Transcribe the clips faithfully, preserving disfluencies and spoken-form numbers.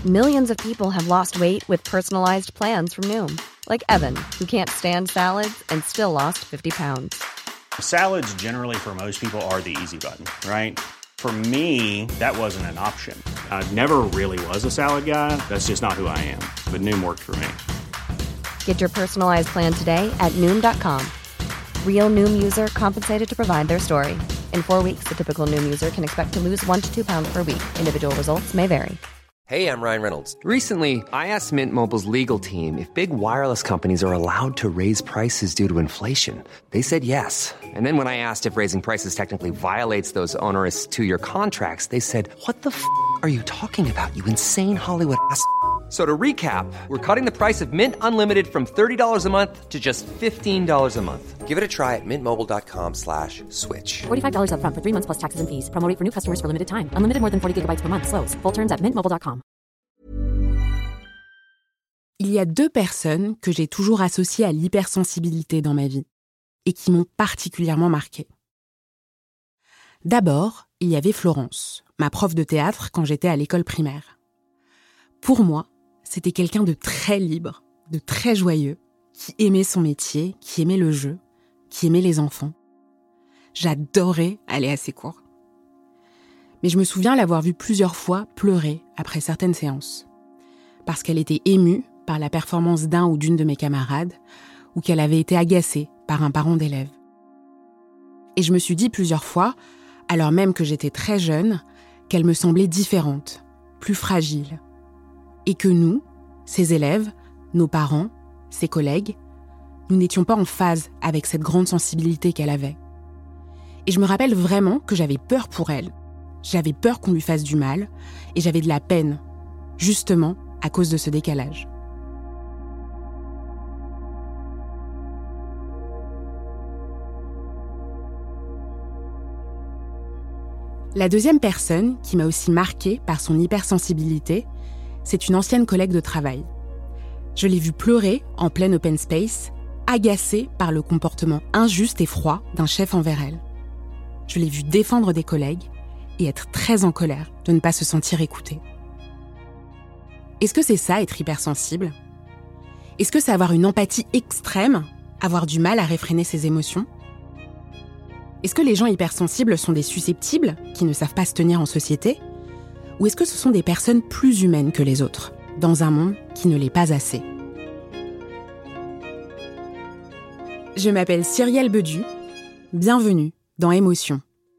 Millions of people have lost weight with personalized plans from Noom. Like Evan, who can't stand salads and still lost fifty pounds. Salads generally for most people are the easy button, right? For me, that wasn't an option. I never really was a salad guy. That's just not who I am. But Noom worked for me. Get your personalized plan today at Noom dot com. Real Noom user compensated to provide their story. In four weeks, the typical Noom user can expect to lose one to two pounds per week. Individual results may vary. Hey, I'm Ryan Reynolds. Recently, I asked Mint Mobile's legal team if big wireless companies are allowed to raise prices due to inflation. They said yes. And then when I asked if raising prices technically violates those onerous two-year contracts, they said, what the f*** are you talking about, you insane Hollywood ass f- So to recap, we're cutting the price of Mint Unlimited from thirty dollars a month to just fifteen dollars a month. Give it a try at mintmobile.com slash switch. forty-five dollars up front for three months plus taxes and fees. Promo rate for new customers for limited time. Unlimited more than forty gigabytes per month. Slows full terms at mint mobile dot com. Il y a deux personnes que j'ai toujours associées à l'hypersensibilité dans ma vie et qui m'ont particulièrement marquée. D'abord, il y avait Florence, ma prof de théâtre quand j'étais à l'école primaire. Pour moi, c'était quelqu'un de très libre, de très joyeux, qui aimait son métier, qui aimait le jeu, qui aimait les enfants. J'adorais aller à ses cours. Mais je me souviens l'avoir vue plusieurs fois pleurer après certaines séances, parce qu'elle était émue par la performance d'un ou d'une de mes camarades, ou qu'elle avait été agacée par un parent d'élève. Et je me suis dit plusieurs fois, alors même que j'étais très jeune, qu'elle me semblait différente, plus fragile. Et que nous, ses élèves, nos parents, ses collègues, nous n'étions pas en phase avec cette grande sensibilité qu'elle avait. Et je me rappelle vraiment que j'avais peur pour elle. J'avais peur qu'on lui fasse du mal, et j'avais de la peine, justement à cause de ce décalage. La deuxième personne qui m'a aussi marquée par son hypersensibilité, c'est une ancienne collègue de travail. Je l'ai vue pleurer en plein open space, agacée par le comportement injuste et froid d'un chef envers elle. Je l'ai vue défendre des collègues et être très en colère de ne pas se sentir écoutée. Est-ce que c'est ça, être hypersensible ? Est-ce que c'est avoir une empathie extrême, avoir du mal à réfréner ses émotions ? Est-ce que les gens hypersensibles sont des susceptibles qui ne savent pas se tenir en société ? Ou est-ce que ce sont des personnes plus humaines que les autres, dans un monde qui ne l'est pas assez ? Je m'appelle Cyrielle Bedu. Bienvenue dans Émotions.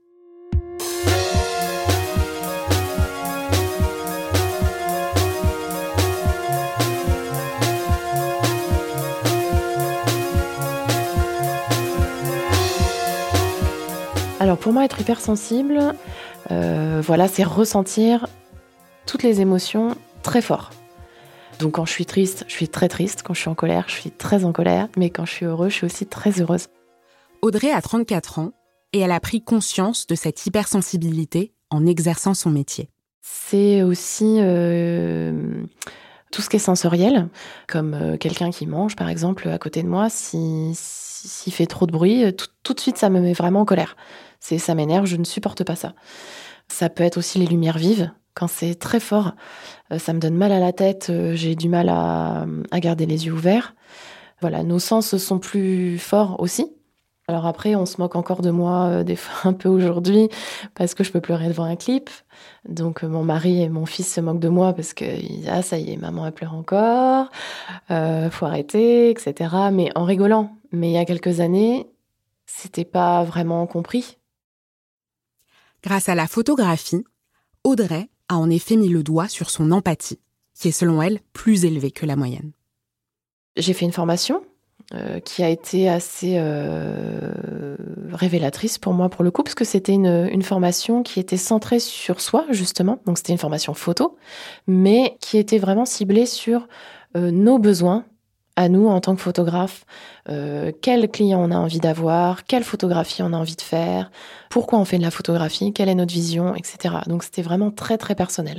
Alors pour moi, être hypersensible, euh, voilà, c'est ressentir toutes les émotions très fort. Donc quand je suis triste, je suis très triste. Quand je suis en colère, je suis très en colère. Mais quand je suis heureuse, je suis aussi très heureuse. Audrey a trente-quatre ans et elle a pris conscience de cette hypersensibilité en exerçant son métier. C'est aussi euh, tout ce qui est sensoriel, comme euh, quelqu'un qui mange, par exemple, à côté de moi, si, si, s'il fait trop de bruit, tout, tout de suite, ça me met vraiment en colère. C'est, ça m'énerve, je ne supporte pas ça. Ça peut être aussi les lumières vives. Quand c'est très fort, ça me donne mal à la tête, j'ai du mal à, à garder les yeux ouverts. Voilà, nos sens sont plus forts aussi. Alors après, on se moque encore de moi euh, des fois un peu aujourd'hui parce que je peux pleurer devant un clip. Donc euh, mon mari et mon fils se moquent de moi parce qu'ils disent « Ah, ça y est, maman, elle pleure encore, euh, faut arrêter, et cetera » Mais en rigolant. Mais il y a quelques années, c'était pas vraiment compris. Grâce à la photographie, Audrey a en effet mis le doigt sur son empathie, qui est selon elle plus élevée que la moyenne. J'ai fait une formation euh, qui a été assez euh, révélatrice pour moi, pour le coup, parce que c'était une, une formation qui était centrée sur soi, justement. Donc c'était une formation photo, mais qui était vraiment ciblée sur euh, nos besoins, à nous en tant que photographe, euh, quel client on a envie d'avoir, quelle photographie on a envie de faire, pourquoi on fait de la photographie, quelle est notre vision, et cetera. Donc c'était vraiment très très personnel.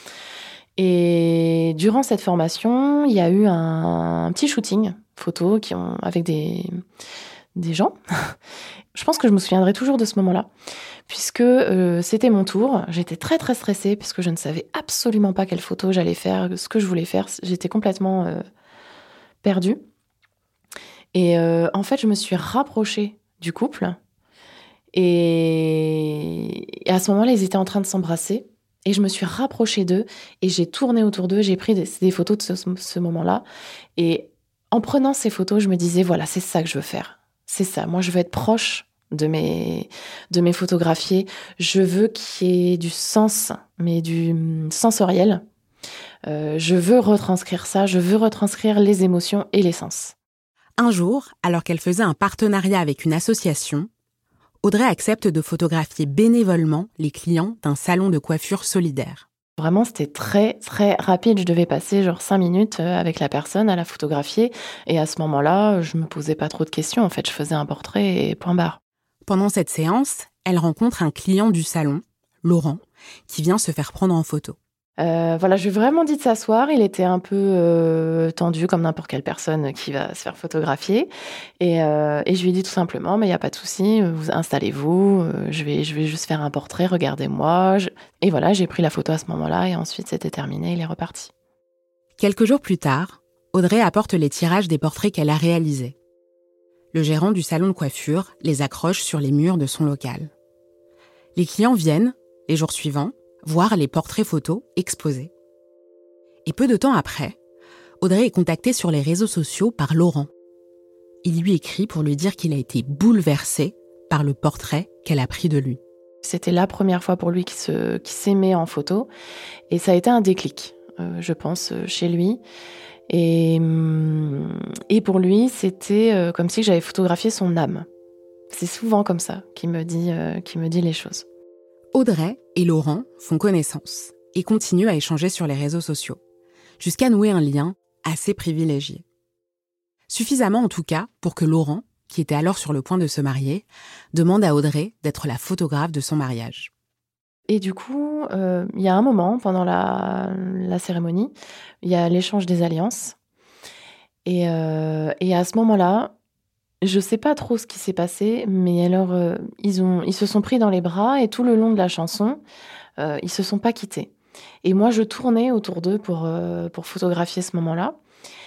Et durant cette formation, il y a eu un, un petit shooting photo qui ont, avec des, des gens. Je pense que je me souviendrai toujours de ce moment-là, puisque euh, c'était mon tour. J'étais très très stressée, puisque je ne savais absolument pas quelle photo j'allais faire, ce que je voulais faire. J'étais complètement euh, perdue. Et euh, en fait, je me suis rapprochée du couple. Et... et à ce moment-là, ils étaient en train de s'embrasser. Et je me suis rapprochée d'eux et j'ai tourné autour d'eux. J'ai pris des, des photos de ce, ce moment-là. Et en prenant ces photos, je me disais, voilà, c'est ça que je veux faire. C'est ça. Moi, je veux être proche de mes, de mes photographiés. Je veux qu'il y ait du sens, mais du sensoriel. Euh, je veux retranscrire ça. Je veux retranscrire les émotions et les sens. Un jour, alors qu'elle faisait un partenariat avec une association, Audrey accepte de photographier bénévolement les clients d'un salon de coiffure solidaire. Vraiment, c'était très, très rapide. Je devais passer genre cinq minutes avec la personne à la photographier. Et à ce moment-là, je me posais pas trop de questions. En fait, je faisais un portrait et point barre. Pendant cette séance, elle rencontre un client du salon, Laurent, qui vient se faire prendre en photo. Euh, voilà, je lui ai vraiment dit de s'asseoir. Il était un peu euh, tendu comme n'importe quelle personne qui va se faire photographier. Et, euh, et je lui ai dit tout simplement, mais il n'y a pas de souci, vous installez-vous, euh, je vais, je vais juste faire un portrait, regardez-moi. Je... Et voilà, j'ai pris la photo à ce moment-là et ensuite c'était terminé, il est reparti. Quelques jours plus tard, Audrey apporte les tirages des portraits qu'elle a réalisés. Le gérant du salon de coiffure les accroche sur les murs de son local. Les clients viennent, les jours suivants, voir les portraits photos exposés. Et peu de temps après, Audrey est contactée sur les réseaux sociaux par Laurent. Il lui écrit pour lui dire qu'il a été bouleversé par le portrait qu'elle a pris de lui. C'était la première fois pour lui qu'il se, qu'il s'aimait en photo. Et ça a été un déclic, euh, je pense, chez lui. Et, et pour lui, c'était euh, comme si j'avais photographié son âme. C'est souvent comme ça qu'il me dit, euh, qu'il me dit les choses. Audrey et Laurent font connaissance et continuent à échanger sur les réseaux sociaux, jusqu'à nouer un lien assez privilégié. Suffisamment en tout cas pour que Laurent, qui était alors sur le point de se marier, demande à Audrey d'être la photographe de son mariage. Et du coup, euh, il y a un moment, pendant la, la cérémonie, il y a l'échange des alliances. Et, euh, et à ce moment-là, je sais pas trop ce qui s'est passé, mais alors euh, ils ont, ils se sont pris dans les bras et tout le long de la chanson, euh, ils se sont pas quittés. Et moi, je tournais autour d'eux pour euh, pour photographier ce moment-là,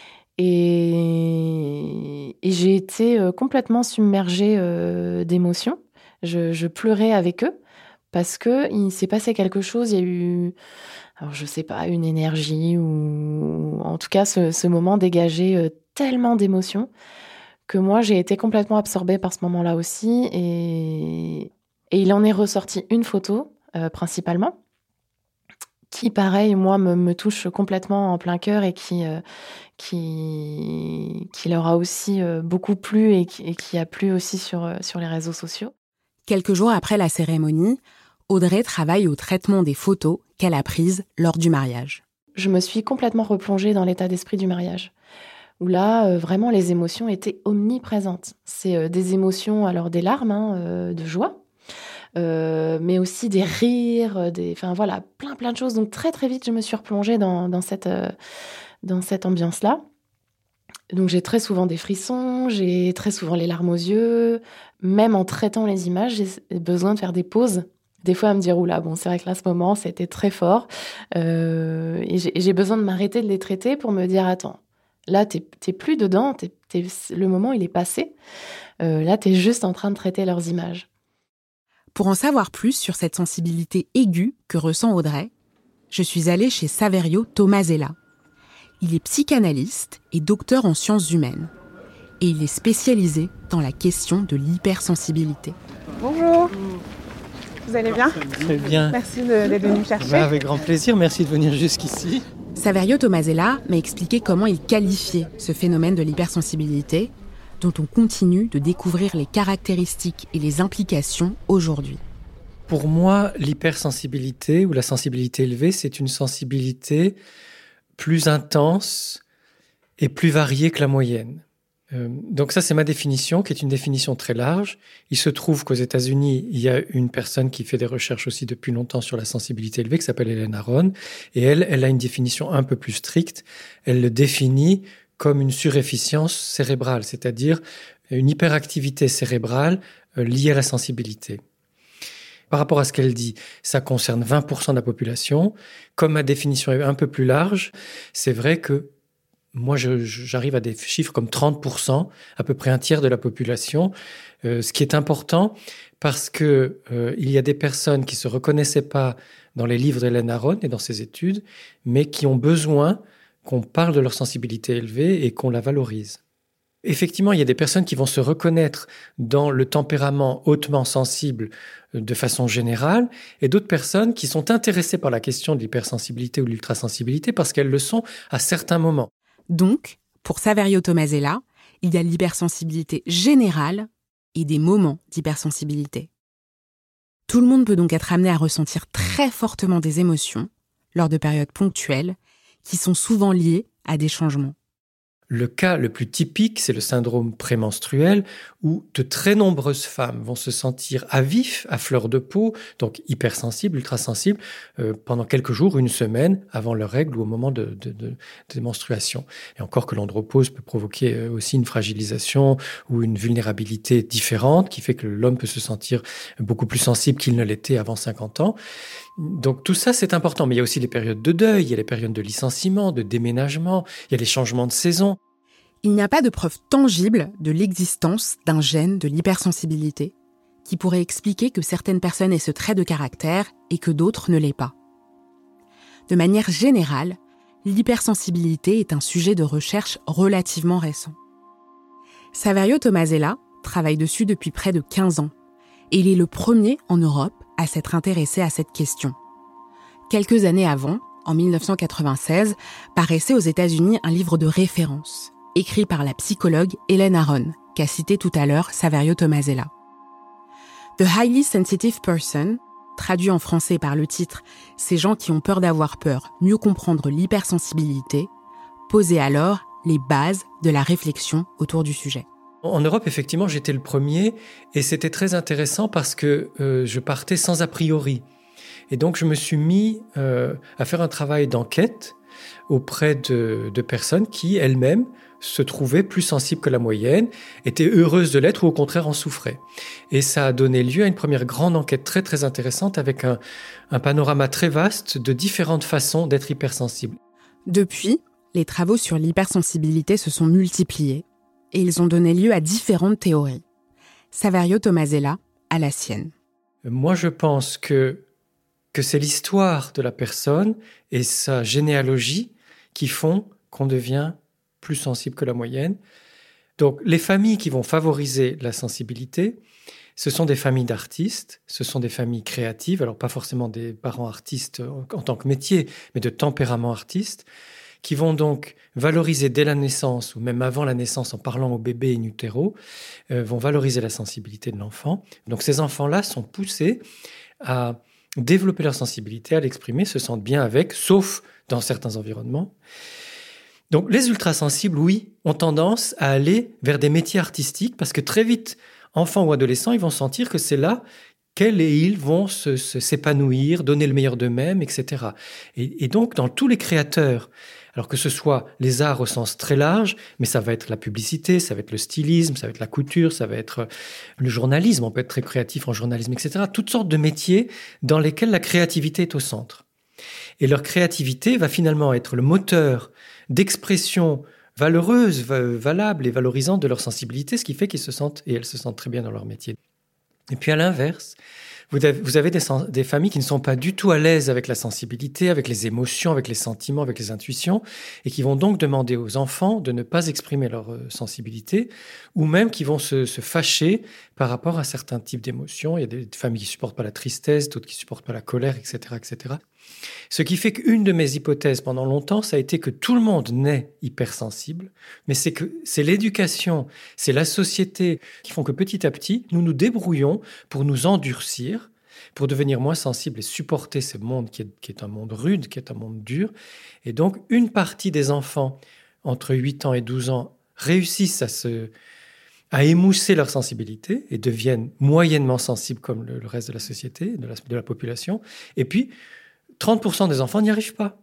et, et j'ai été euh, complètement submergée euh, d'émotions. Je, je pleurais avec eux parce que il s'est passé quelque chose. Il y a eu, alors je sais pas, une énergie ou en tout cas ce, ce moment dégageait euh, tellement d'émotions que moi, j'ai été complètement absorbée par ce moment-là aussi. Et, et il en est ressorti une photo, euh, principalement, qui, pareil, moi, me, me touche complètement en plein cœur et qui, euh, qui, qui leur a aussi euh, beaucoup plu et qui, et qui a plu aussi sur, euh, sur les réseaux sociaux. Quelques jours après la cérémonie, Audrey travaille au traitement des photos qu'elle a prises lors du mariage. Je me suis complètement replongée dans l'état d'esprit du mariage, où là, euh, vraiment, les émotions étaient omniprésentes. C'est euh, des émotions, alors des larmes hein, euh, de joie, euh, mais aussi des rires, des, enfin voilà, plein plein de choses. Donc très très vite, je me suis replongée dans, dans, cette, euh, dans cette ambiance-là. Donc j'ai très souvent des frissons, j'ai très souvent les larmes aux yeux. Même en traitant les images, j'ai besoin de faire des pauses. Des fois, à me dire, oula, bon, c'est vrai que là, ce moment, c'était très fort. Euh, et, j'ai, et j'ai besoin de m'arrêter de les traiter pour me dire, attends, là, t'es, t'es plus dedans, t'es, t'es, le moment, il est passé. Euh, là, t'es juste en train de traiter leurs images. Pour en savoir plus sur cette sensibilité aiguë que ressent Audrey, je suis allée chez Saverio Tomasella. Il est psychanalyste et docteur en sciences humaines. Et il est spécialisé dans la question de l'hypersensibilité. Bonjour. Vous allez bien ? Très bien. Merci de, d'être venu me chercher. Bah, avec grand plaisir, merci de venir jusqu'ici. Saverio Tomasella m'a expliqué comment il qualifiait ce phénomène de l'hypersensibilité, dont on continue de découvrir les caractéristiques et les implications aujourd'hui. Pour moi, l'hypersensibilité ou la sensibilité élevée, c'est une sensibilité plus intense et plus variée que la moyenne. Euh, donc ça, c'est ma définition, qui est une définition très large. Il se trouve qu'aux États-Unis, il y a une personne qui fait des recherches aussi depuis longtemps sur la sensibilité élevée, qui s'appelle Hélène Aron, et elle, elle a une définition un peu plus stricte. Elle le définit comme une surefficience cérébrale, c'est-à-dire une hyperactivité cérébrale euh, liée à la sensibilité. Par rapport à ce qu'elle dit, ça concerne vingt pour cent de la population. Comme ma définition est un peu plus large, c'est vrai que moi, je, j'arrive à des chiffres comme trente pour cent, à peu près un tiers de la population, euh, ce qui est important parce que euh, il y a des personnes qui se reconnaissaient pas dans les livres d'Hélène Aron et dans ses études, mais qui ont besoin qu'on parle de leur sensibilité élevée et qu'on la valorise. Effectivement, il y a des personnes qui vont se reconnaître dans le tempérament hautement sensible de façon générale et d'autres personnes qui sont intéressées par la question de l'hypersensibilité ou de l'ultrasensibilité parce qu'elles le sont à certains moments. Donc, pour Saverio Tomasella, il y a l'hypersensibilité générale et des moments d'hypersensibilité. Tout le monde peut donc être amené à ressentir très fortement des émotions lors de périodes ponctuelles qui sont souvent liées à des changements. Le cas le plus typique, c'est le syndrome prémenstruel où de très nombreuses femmes vont se sentir à vif, à fleur de peau, donc hypersensibles, ultrasensibles, euh, pendant quelques jours, une semaine avant leurs règles ou au moment de, de, de, de menstruation. Et encore que l'andropause peut provoquer aussi une fragilisation ou une vulnérabilité différente qui fait que l'homme peut se sentir beaucoup plus sensible qu'il ne l'était avant cinquante ans. Donc tout ça, c'est important. Mais il y a aussi les périodes de deuil, il y a les périodes de licenciement, de déménagement, il y a les changements de saison. Il n'y a pas de preuve tangible de l'existence d'un gène de l'hypersensibilité qui pourrait expliquer que certaines personnes aient ce trait de caractère et que d'autres ne l'aient pas. De manière générale, l'hypersensibilité est un sujet de recherche relativement récent. Saverio Tomasella travaille dessus depuis près de quinze ans et il est le premier en Europe à s'être intéressé à cette question. Quelques années avant, en dix-neuf cent quatre-vingt-seize, paraissait aux États-Unis un livre de référence, écrit par la psychologue Hélène Aron, qu'a cité tout à l'heure Saverio Tomasella. The Highly Sensitive Person, traduit en français par le titre « Ces gens qui ont peur d'avoir peur, mieux comprendre l'hypersensibilité », posait alors les bases de la réflexion autour du sujet. En Europe, effectivement, j'étais le premier et c'était très intéressant parce que euh, je partais sans a priori. Et donc, je me suis mis euh, à faire un travail d'enquête auprès de, de personnes qui, elles-mêmes, se trouvaient plus sensibles que la moyenne, étaient heureuses de l'être ou au contraire en souffraient. Et ça a donné lieu à une première grande enquête très très intéressante avec un, un panorama très vaste de différentes façons d'être hypersensible. Depuis, les travaux sur l'hypersensibilité se sont multipliés et ils ont donné lieu à différentes théories. Saverio Tomasella a la sienne. Moi, je pense que, que c'est l'histoire de la personne et sa généalogie qui font qu'on devient plus sensible que la moyenne. Donc, les familles qui vont favoriser la sensibilité, ce sont des familles d'artistes, ce sont des familles créatives, alors pas forcément des parents artistes en, en tant que métier, mais de tempérament artiste, qui vont donc valoriser dès la naissance, ou même avant la naissance en parlant au bébé in utero, euh, vont valoriser la sensibilité de l'enfant. Donc ces enfants-là sont poussés à développer leur sensibilité, à l'exprimer, se sentent bien avec, sauf dans certains environnements. Donc les ultrasensibles, oui, ont tendance à aller vers des métiers artistiques parce que très vite, enfants ou adolescents, ils vont sentir que c'est là qu'elles et ils vont se, se, s'épanouir, donner le meilleur d'eux-mêmes, et cetera. Et, et donc, dans tous les créateurs, alors que ce soit les arts au sens très large, mais ça va être la publicité, ça va être le stylisme, ça va être la couture, ça va être le journalisme, on peut être très créatif en journalisme, et cetera. Toutes sortes de métiers dans lesquels la créativité est au centre. Et leur créativité va finalement être le moteur d'expression valeureuse, valable et valorisante de leur sensibilité, ce qui fait qu'ils se sentent, et elles se sentent très bien dans leur métier. Et puis à l'inverse, vous avez, vous avez des, des familles qui ne sont pas du tout à l'aise avec la sensibilité, avec les émotions, avec les sentiments, avec les intuitions, et qui vont donc demander aux enfants de ne pas exprimer leur sensibilité, ou même qui vont se, se fâcher par rapport à certains types d'émotions. Il y a des familles qui ne supportent pas la tristesse, d'autres qui ne supportent pas la colère, et cetera, et cetera. Ce qui fait qu'une de mes hypothèses pendant longtemps, ça a été que tout le monde naît hypersensible, mais c'est que c'est l'éducation, c'est la société qui font que petit à petit, nous nous débrouillons pour nous endurcir, pour devenir moins sensibles et supporter ce monde qui est, qui est un monde rude, qui est un monde dur. Et donc, une partie des enfants entre huit ans et douze ans réussissent à se... à émousser leur sensibilité et deviennent moyennement sensibles comme le, le reste de la société, de la, de la population. Et puis, trente pour cent des enfants n'y arrivent pas.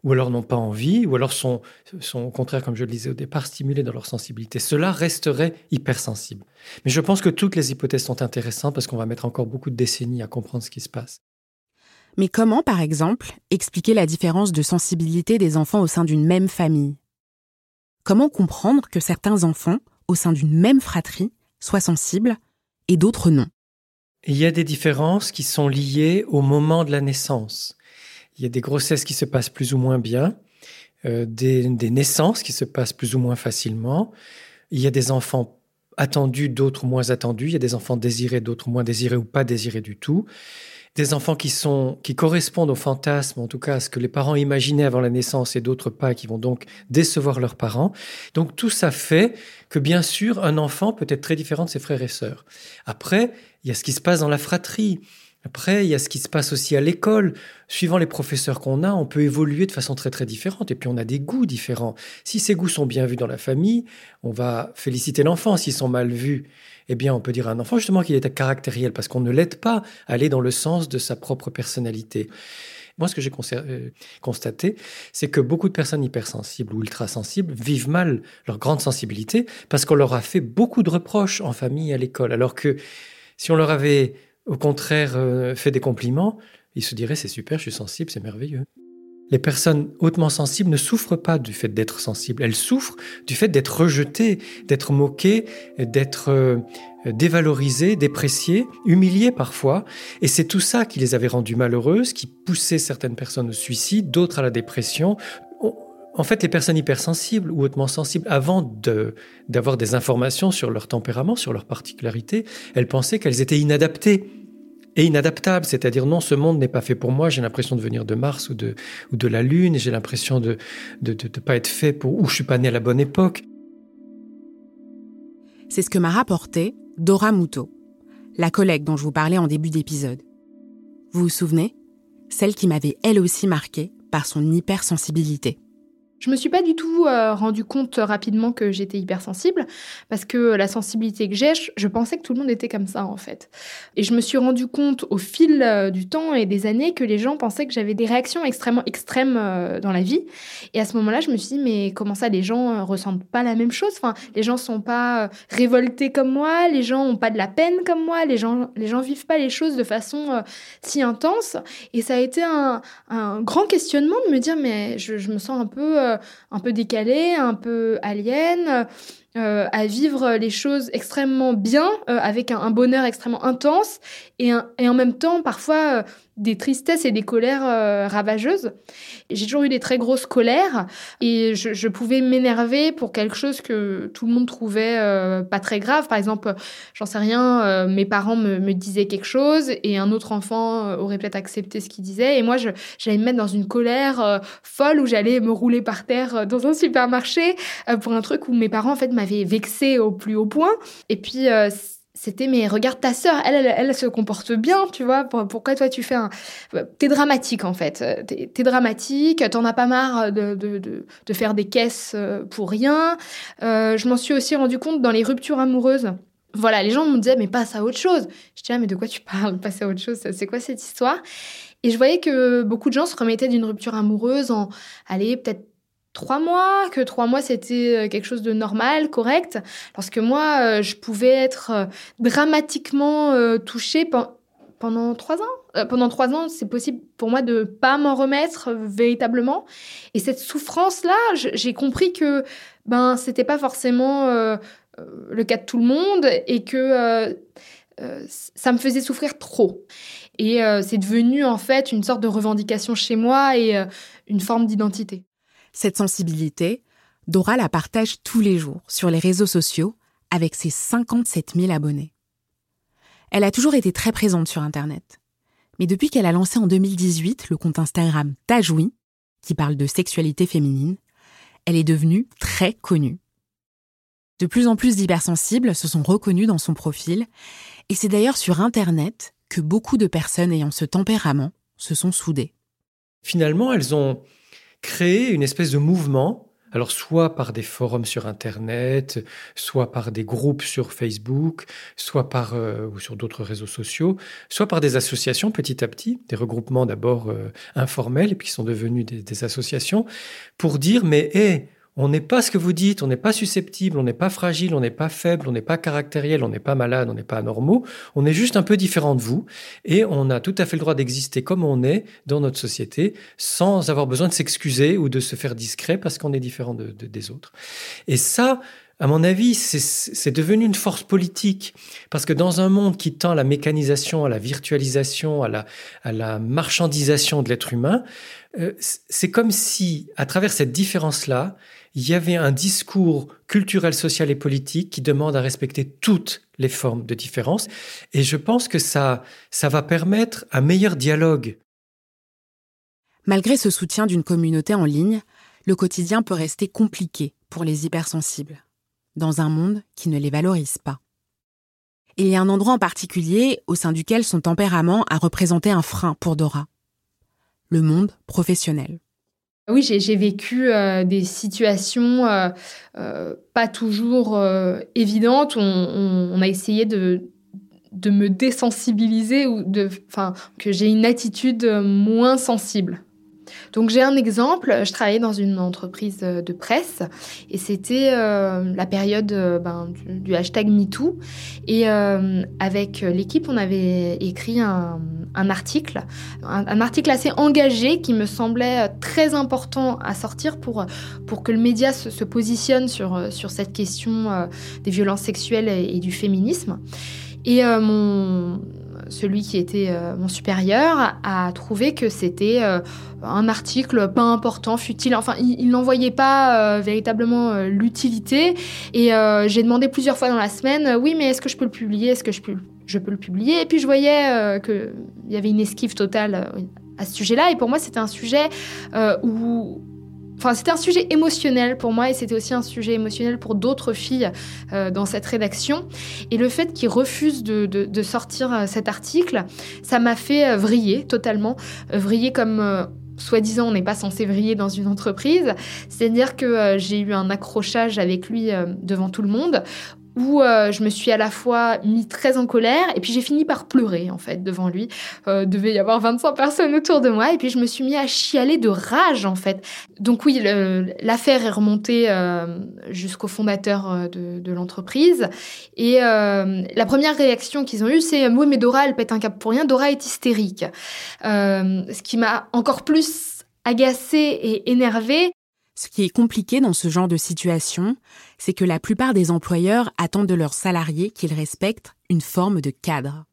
ou alors n'ont pas envie, ou alors sont, sont au contraire, comme je le disais au départ, stimulés dans leur sensibilité. Ceux-là resteraient hypersensibles. Mais je pense que toutes les hypothèses sont intéressantes parce qu'on va mettre encore beaucoup de décennies à comprendre ce qui se passe. Mais comment, par exemple, expliquer la différence de sensibilité des enfants au sein d'une même famille ? Comment comprendre que certains enfants, au sein d'une même fratrie, soient sensibles et d'autres non ? Il y a des différences qui sont liées au moment de la naissance. Il y a des grossesses qui se passent plus ou moins bien, euh, des, des naissances qui se passent plus ou moins facilement. Il y a des enfants attendus, d'autres moins attendus. Il y a des enfants désirés, d'autres moins désirés ou pas désirés du tout. Des enfants qui sont, qui correspondent au fantasme, en tout cas à ce que les parents imaginaient avant la naissance et d'autres pas, qui vont donc décevoir leurs parents. Donc tout ça fait que bien sûr, un enfant peut être très différent de ses frères et sœurs. Après, il y a ce qui se passe dans la fratrie. Après, il y a ce qui se passe aussi à l'école. Suivant les professeurs qu'on a, on peut évoluer de façon très très différente. Et puis on a des goûts différents. Si ces goûts sont bien vus dans la famille, on va féliciter l'enfant. S'ils sont mal vus, eh bien on peut dire à un enfant justement qu'il est caractériel parce qu'on ne l'aide pas à aller dans le sens de sa propre personnalité. Moi, ce que j'ai constaté, c'est que beaucoup de personnes hypersensibles ou ultrasensibles vivent mal leur grande sensibilité parce qu'on leur a fait beaucoup de reproches en famille et à l'école. Alors que si on leur avait au contraire euh, fait des compliments, ils se diraient c'est super, je suis sensible, c'est merveilleux. Les personnes hautement sensibles ne souffrent pas du fait d'être sensibles, elles souffrent du fait d'être rejetées, d'être moquées, d'être euh, dévalorisées, dépréciées, humiliées parfois. Et c'est tout ça qui les avait rendues malheureuses, qui poussait certaines personnes au suicide, d'autres à la dépression. En fait, les personnes hypersensibles ou hautement sensibles, avant de, d'avoir des informations sur leur tempérament, sur leur particularité, elles pensaient qu'elles étaient inadaptées et inadaptables. C'est-à-dire, non, ce monde n'est pas fait pour moi, j'ai l'impression de venir de Mars ou de, ou de la Lune, et j'ai l'impression de ne de, de, de pas être fait pour, ou je suis pas né à la bonne époque. C'est ce que m'a rapporté Dora Moutot, la collègue dont je vous parlais en début d'épisode. Vous vous souvenez ? Celle qui m'avait elle aussi marquée par son hypersensibilité. Je me suis pas du tout euh, rendu compte rapidement que j'étais hypersensible parce que la sensibilité que j'ai, je, je pensais que tout le monde était comme ça en fait. Et je me suis rendu compte au fil euh, du temps et des années que les gens pensaient que j'avais des réactions extrêmement extrêmes euh, dans la vie. Et à ce moment-là, je me suis dit mais comment ça les gens euh, ressentent pas la même chose ? Enfin, les gens sont pas euh, révoltés comme moi, les gens ont pas de la peine comme moi, les gens les gens vivent pas les choses de façon euh, si intense. Et ça a été un, un grand questionnement de me dire mais je, je me sens un peu euh, un peu décalée, un peu alien, euh, à vivre les choses extrêmement bien, euh, avec un, un bonheur extrêmement intense, et, un, et en même temps, parfois, euh, des tristesses et des colères euh, ravageuses. J'ai toujours eu des très grosses colères, et je, je pouvais m'énerver pour quelque chose que tout le monde trouvait euh, pas très grave. Par exemple, j'en sais rien, euh, mes parents me, me disaient quelque chose, et un autre enfant euh, aurait peut-être accepté ce qu'il disait, et moi, je, j'allais me mettre dans une colère euh, folle, où j'allais me rouler par terre euh, dans un supermarché, euh, pour un truc où mes parents, en fait, m'avaient vexée au plus haut point. Et puis, euh, c'était, mais regarde ta sœur, elle, elle, elle se comporte bien, tu vois, pourquoi toi tu fais un... T'es dramatique, en fait. T'es, t'es dramatique, t'en as pas marre de, de, de, de faire des caisses pour rien. Euh, je m'en suis aussi rendu compte dans les ruptures amoureuses. Voilà, les gens me disaient, mais passe à autre chose. Je disais, ah, mais de quoi tu parles, passer à autre chose, c'est quoi cette histoire ? Et je voyais que beaucoup de gens se remettaient d'une rupture amoureuse en, allez, peut-être trois mois, que trois mois c'était quelque chose de normal, correct, parce que moi, je pouvais être dramatiquement touchée pendant trois ans. Pendant trois ans, c'est possible pour moi de pas m'en remettre véritablement. Et cette souffrance-là, j'ai compris que ben c'était pas forcément euh, le cas de tout le monde et que euh, euh, ça me faisait souffrir trop. Et euh, c'est devenu en fait une sorte de revendication chez moi et euh, une forme d'identité. Cette sensibilité, Dora la partage tous les jours sur les réseaux sociaux avec ses cinquante-sept mille abonnés. Elle a toujours été très présente sur Internet. Mais depuis qu'elle a lancé en deux mille dix-huit le compte Instagram Tajoui, qui parle de sexualité féminine, elle est devenue très connue. De plus en plus d'hypersensibles se sont reconnus dans son profil, et c'est d'ailleurs sur Internet que beaucoup de personnes ayant ce tempérament se sont soudées. Finalement, elles ont créé une espèce de mouvement Alors, soit par des forums sur Internet, soit par des groupes sur Facebook, soit par, euh, ou sur d'autres réseaux sociaux, soit par des associations petit à petit, des regroupements d'abord euh, informels et puis qui sont devenus des, des associations, pour dire, mais hé, hey, on n'est pas ce que vous dites, on n'est pas susceptible, on n'est pas fragile, on n'est pas faible, on n'est pas caractériel, on n'est pas malade, on n'est pas anormaux, on est juste un peu différent de vous et on a tout à fait le droit d'exister comme on est dans notre société sans avoir besoin de s'excuser ou de se faire discret parce qu'on est différent de, de, des autres. Et ça, à mon avis, c'est, c'est devenu une force politique parce que dans un monde qui tend à la mécanisation, à la virtualisation, à la, à la marchandisation de l'être humain, euh, c'est comme si, à travers cette différence-là, il y avait un discours culturel, social et politique qui demande à respecter toutes les formes de différence. Et je pense que ça, ça va permettre un meilleur dialogue. Malgré ce soutien d'une communauté en ligne, le quotidien peut rester compliqué pour les hypersensibles, dans un monde qui ne les valorise pas. Et il y a un endroit en particulier au sein duquel son tempérament a représenté un frein pour Dora. Le monde professionnel. Oui, j'ai, j'ai vécu euh, des situations euh, euh, pas toujours euh, évidentes. On, on, on a essayé de, de me désensibiliser ou de, enfin, que j'ai une attitude moins sensible. Donc j'ai un exemple, je travaillais dans une entreprise de presse et c'était euh, la période euh, ben, du, du hashtag MeToo et euh, avec l'équipe on avait écrit un, un article, un, un article assez engagé qui me semblait très important à sortir pour, pour que le média se, se positionne sur, sur cette question euh, des violences sexuelles et, et du féminisme. Et euh, mon... celui qui était euh, mon supérieur a trouvé que c'était euh, un article pas important, futile. Enfin, il, il n'en voyait pas euh, véritablement euh, l'utilité. Et euh, j'ai demandé plusieurs fois dans la semaine, euh, oui, mais est-ce que je peux le publier ? Est-ce que je peux, je peux le publier ? Et puis je voyais euh, qu'il y avait une esquive totale euh, à ce sujet-là. Et pour moi, c'était un sujet euh, où... Enfin, c'était un sujet émotionnel pour moi et c'était aussi un sujet émotionnel pour d'autres filles euh, dans cette rédaction. Et le fait qu'ils refusent de, de, de sortir euh, cet article, ça m'a fait euh, vriller totalement. Euh, vriller comme, euh, soi-disant, on n'est pas censé vriller dans une entreprise. C'est-à-dire que euh, j'ai eu un accrochage avec lui euh, devant tout le monde où euh, je me suis à la fois mis très en colère et puis j'ai fini par pleurer en fait devant lui. Euh, devait y avoir vingt-cinq personnes autour de moi et puis je me suis mis à chialer de rage en fait. Donc oui, le, l'affaire est remontée euh, jusqu'au fondateur de, de l'entreprise et euh, la première réaction qu'ils ont eue c'est « Oui mais Dora elle pète un câble pour rien, Dora est hystérique euh, ». Ce qui m'a encore plus agacée et énervée. Ce qui est compliqué dans ce genre de situation, c'est que la plupart des employeurs attendent de leurs salariés qu'ils respectent une forme de cadre.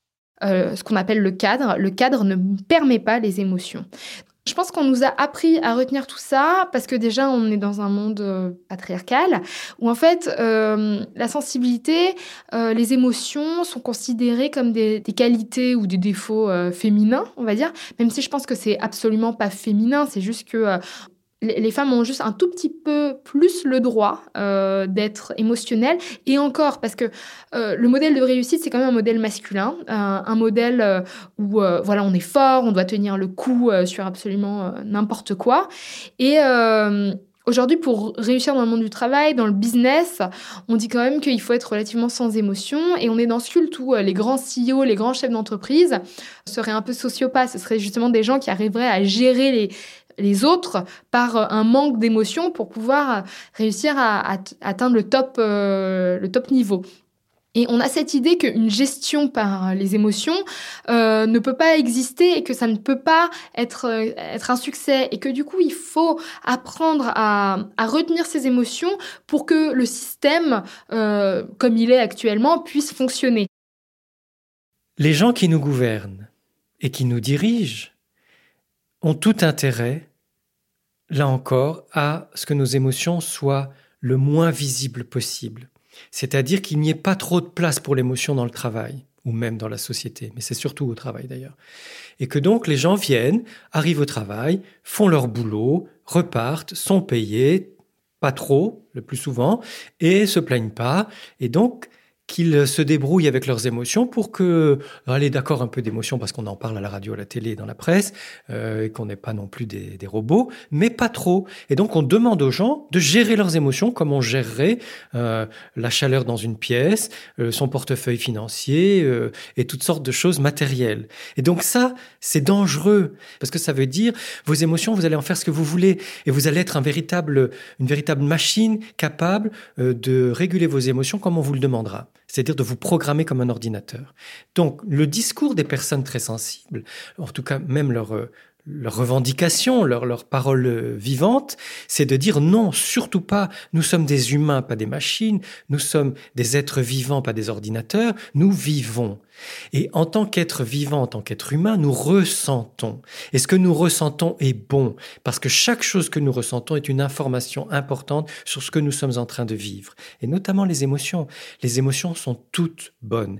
Euh, ce qu'on appelle le cadre, le cadre ne permet pas les émotions. Je pense qu'on nous a appris à retenir tout ça parce que déjà, on est dans un monde euh, patriarcal où en fait, euh, la sensibilité, euh, les émotions sont considérées comme des, des qualités ou des défauts euh, féminins, on va dire, même si je pense que c'est absolument pas féminin, c'est juste que... Euh, les femmes ont juste un tout petit peu plus le droit euh, d'être émotionnelles. Et encore, parce que euh, le modèle de réussite, c'est quand même un modèle masculin. Euh, un modèle euh, où euh, voilà, on est fort, on doit tenir le coup euh, sur absolument euh, n'importe quoi. Et euh, aujourd'hui, pour réussir dans le monde du travail, dans le business, on dit quand même qu'il faut être relativement sans émotion. Et on est dans ce culte où euh, les grands C E O, les grands chefs d'entreprise seraient un peu sociopathes. Ce seraient justement des gens qui arriveraient à gérer les... les autres par un manque d'émotion pour pouvoir réussir à, à, à atteindre le top, euh, le top niveau. Et on a cette idée qu'une gestion par les émotions euh, ne peut pas exister et que ça ne peut pas être, être un succès et que du coup, il faut apprendre à, à retenir ses émotions pour que le système, euh, comme il est actuellement, puisse fonctionner. Les gens qui nous gouvernent et qui nous dirigent ont tout intérêt, là encore, à ce que nos émotions soient le moins visibles possible. C'est-à-dire qu'il n'y ait pas trop de place pour l'émotion dans le travail, ou même dans la société, mais c'est surtout au travail d'ailleurs. Et que donc les gens viennent, arrivent au travail, font leur boulot, repartent, sont payés, pas trop, le plus souvent, et se plaignent pas. Et donc, qu'ils se débrouillent avec leurs émotions pour que, allez, d'accord, un peu d'émotions parce qu'on en parle à la radio, à la télé, dans la presse, euh, et qu'on n'est pas non plus des, des robots, mais pas trop. Et donc, on demande aux gens de gérer leurs émotions comme on gérerait euh, la chaleur dans une pièce, euh, son portefeuille financier euh, et toutes sortes de choses matérielles. Et donc ça, c'est dangereux parce que ça veut dire vos émotions, vous allez en faire ce que vous voulez et vous allez être un véritable, une véritable machine capable euh, de réguler vos émotions comme on vous le demandera, c'est-à-dire de vous programmer comme un ordinateur. Donc, le discours des personnes très sensibles, en tout cas même leur, leur revendication, leur, leur parole vivante, c'est de dire non, surtout pas, nous sommes des humains, pas des machines, nous sommes des êtres vivants, pas des ordinateurs, nous vivons. Et en tant qu'être vivant, en tant qu'être humain, nous ressentons. Et ce que nous ressentons est bon, parce que chaque chose que nous ressentons est une information importante sur ce que nous sommes en train de vivre. Et notamment les émotions. Les émotions sont toutes bonnes.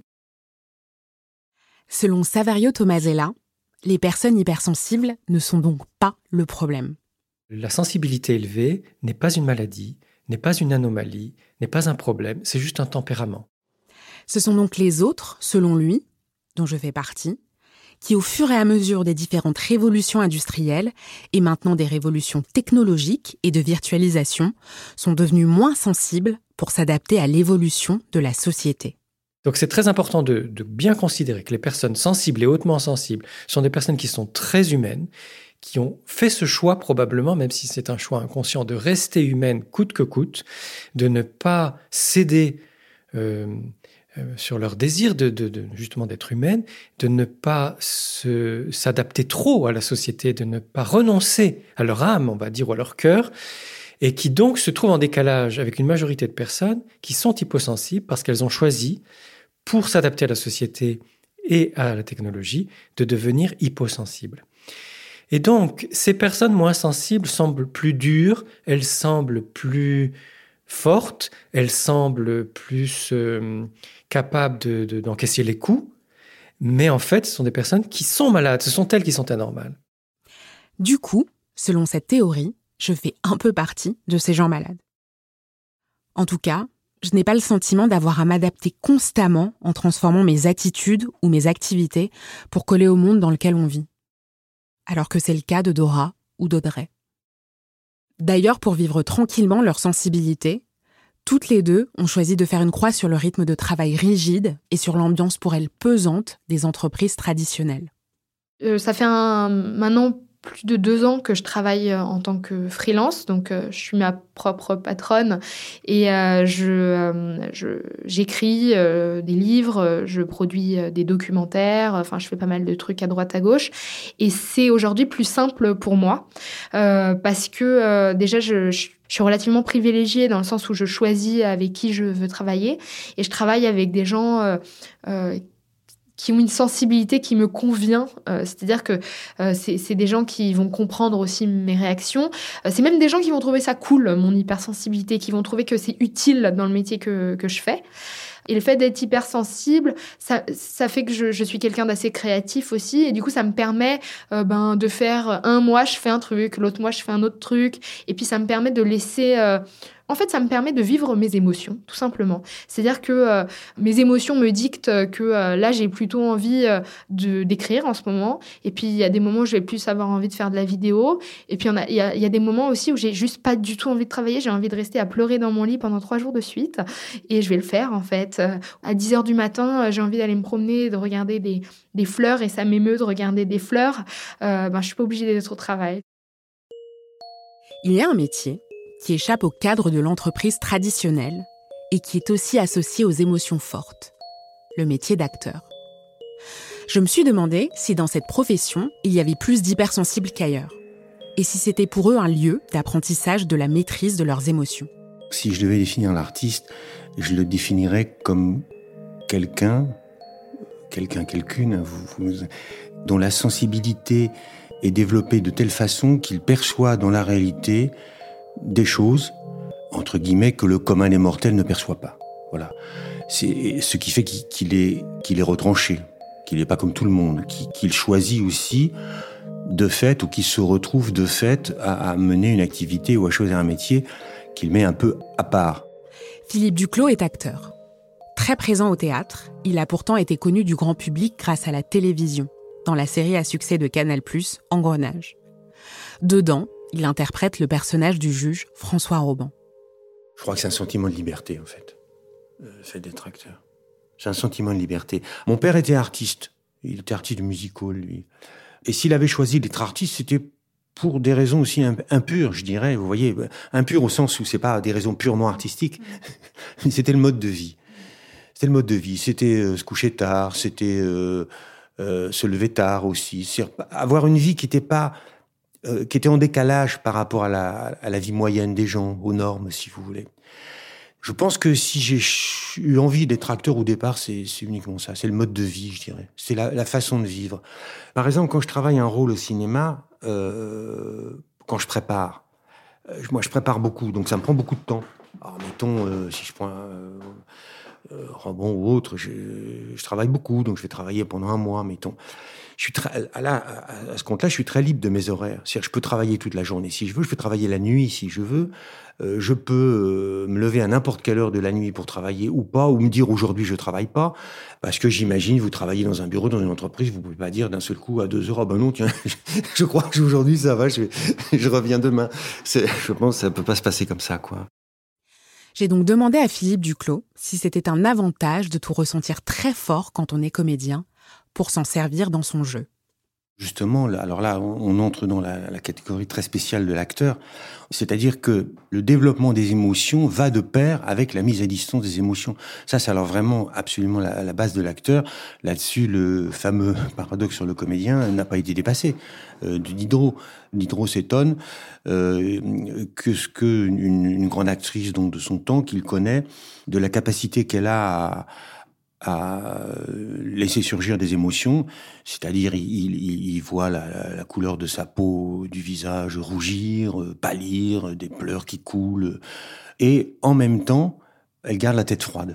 Selon Saverio Tomasella, les personnes hypersensibles ne sont donc pas le problème. La sensibilité élevée n'est pas une maladie, n'est pas une anomalie, n'est pas un problème, c'est juste un tempérament. Ce sont donc les autres, selon lui, dont je fais partie, qui au fur et à mesure des différentes révolutions industrielles et maintenant des révolutions technologiques et de virtualisation, sont devenus moins sensibles pour s'adapter à l'évolution de la société. Donc c'est très important de, de bien considérer que les personnes sensibles et hautement sensibles sont des personnes qui sont très humaines, qui ont fait ce choix probablement, même si c'est un choix inconscient, de rester humaines coûte que coûte, de ne pas céder euh, euh, sur leur désir de, de, de justement d'être humaine, de ne pas se, s'adapter trop à la société, de ne pas renoncer à leur âme, on va dire, ou à leur cœur, et qui donc se trouvent en décalage avec une majorité de personnes qui sont hyposensibles parce qu'elles ont choisi, pour s'adapter à la société et à la technologie, de devenir hyposensibles. Et donc, ces personnes moins sensibles semblent plus dures, elles semblent plus fortes, elles semblent plus euh, capables de, de, d'encaisser les coups, mais en fait, ce sont des personnes qui sont malades, ce sont elles qui sont anormales. Du coup, selon cette théorie, je fais un peu partie de ces gens malades. En tout cas, je n'ai pas le sentiment d'avoir à m'adapter constamment en transformant mes attitudes ou mes activités pour coller au monde dans lequel on vit. Alors que c'est le cas de Dora ou d'Audrey. D'ailleurs, pour vivre tranquillement leur sensibilité, toutes les deux ont choisi de faire une croix sur le rythme de travail rigide et sur l'ambiance pour elles pesante des entreprises traditionnelles. Euh, ça fait un, maintenant plus de deux ans que je travaille en tant que freelance, donc euh, je suis ma propre patronne et euh, je, euh, je, j'écris euh, des livres, je produis euh, des documentaires, enfin je fais pas mal de trucs à droite à gauche et c'est aujourd'hui plus simple pour moi euh, parce que euh, déjà je, je Je suis relativement privilégiée dans le sens où je choisis avec qui je veux travailler et je travaille avec des gens euh, euh, qui ont une sensibilité qui me convient. Euh, c'est-à-dire que euh, c'est, c'est des gens qui vont comprendre aussi mes réactions. Euh, c'est même des gens qui vont trouver ça cool, mon hypersensibilité, qui vont trouver que c'est utile dans le métier que, que je fais. Et le fait d'être hypersensible, ça, ça fait que je, je suis quelqu'un d'assez créatif aussi. Et du coup, ça me permet euh, ben, de faire un mois, je fais un truc, l'autre mois, je fais un autre truc. Et puis, ça me permet de laisser... Euh, en fait, ça me permet de vivre mes émotions, tout simplement. C'est-à-dire que euh, mes émotions me dictent que euh, là, j'ai plutôt envie euh, de, d'écrire en ce moment. Et puis, il y a des moments où je vais plus avoir envie de faire de la vidéo. Et puis, il y a, y a des moments aussi où j'ai juste pas du tout envie de travailler. J'ai envie de rester à pleurer dans mon lit pendant trois jours de suite. Et je vais le faire, en fait. Euh, à dix heures du matin, j'ai envie d'aller me promener, de regarder des, des fleurs. Et ça m'émeut de regarder des fleurs. Euh, ben, je suis pas obligée d'être au travail. Il y a un métier qui échappe au cadre de l'entreprise traditionnelle et qui est aussi associé aux émotions fortes, le métier d'acteur. Je me suis demandé si dans cette profession, il y avait plus d'hypersensibles qu'ailleurs, et si c'était pour eux un lieu d'apprentissage de la maîtrise de leurs émotions. Si je devais définir l'artiste, je le définirais comme quelqu'un, quelqu'un, quelqu'une, vous, vous, dont la sensibilité est développée de telle façon qu'il perçoit dans la réalité des choses, entre guillemets, que le commun des mortels ne perçoit pas. Voilà. C'est ce qui fait qu'il est, qu'il est retranché, qu'il n'est pas comme tout le monde, qu'il choisit aussi de fait, ou qu'il se retrouve de fait à, à mener une activité ou à choisir un métier qu'il met un peu à part. Philippe Duclos est acteur. Très présent au théâtre, il a pourtant été connu du grand public grâce à la télévision, dans la série à succès de Canal+, Engrenage. Dedans, il interprète le personnage du juge François Roban. Je crois que c'est un sentiment de liberté, en fait, le fait d'être acteur. C'est un sentiment de liberté. Mon père était artiste. Il était artiste de musical, lui. Et s'il avait choisi d'être artiste, c'était pour des raisons aussi impures, je dirais. Vous voyez, impures au sens où c'est pas des raisons purement artistiques. C'était le mode de vie. C'était le mode de vie. C'était euh, se coucher tard, c'était euh, euh, se lever tard aussi. C'est avoir une vie qui était pas, euh, qui était en décalage par rapport à la, à la vie moyenne des gens, aux normes, si vous voulez. Je pense que si j'ai eu envie d'être acteur au départ, c'est, c'est uniquement ça. C'est le mode de vie, je dirais. C'est la, la façon de vivre. Par exemple, quand je travaille un rôle au cinéma, euh, quand je prépare, euh, moi je prépare beaucoup, donc ça me prend beaucoup de temps. Alors mettons, euh, si je prends euh, euh, Roban ou autre, je, je travaille beaucoup, donc je vais travailler pendant un mois, mettons. Je suis très, là, à ce compte-là, je suis très libre de mes horaires. C'est-à-dire, je peux travailler toute la journée si je veux, je peux travailler la nuit si je veux, euh, je peux euh, me lever à n'importe quelle heure de la nuit pour travailler ou pas, ou me dire aujourd'hui je travaille pas, parce que j'imagine vous travaillez dans un bureau, dans une entreprise, vous pouvez pas dire d'un seul coup à deux heures, ah ben non, tiens, je crois que aujourd'hui ça va, je, je reviens demain. C'est, je pense que ça peut pas se passer comme ça, quoi. J'ai donc demandé à Philippe Duclos si c'était un avantage de tout ressentir très fort quand on est comédien, pour s'en servir dans son jeu. Justement, alors là, on entre dans la, la catégorie très spéciale de l'acteur, c'est-à-dire que le développement des émotions va de pair avec la mise à distance des émotions. Ça, c'est alors vraiment absolument la, la base de l'acteur. Là-dessus, le fameux paradoxe sur le comédien n'a pas été dépassé. Euh, de Diderot. Diderot s'étonne euh, que ce que une, une grande actrice donc de son temps qu'il connaît, de la capacité qu'elle a à à laisser surgir des émotions, c'est-à-dire il, il, il voit la, la, la couleur de sa peau, du visage rougir, pâlir, des pleurs qui coulent, et en même temps, elle garde la tête froide.